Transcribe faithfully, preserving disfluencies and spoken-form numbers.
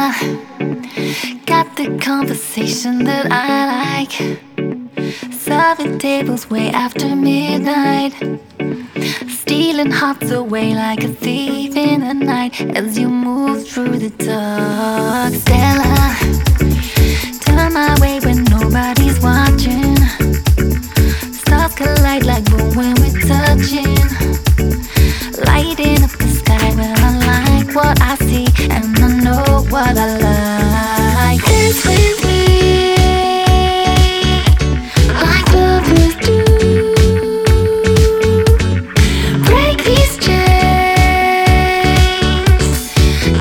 Got the conversation that I like. Serving tables way after midnight. Stealing hearts away like a thief in the night. As you move through the dark, Stella, turn my way when nobody's watching. Stars collide like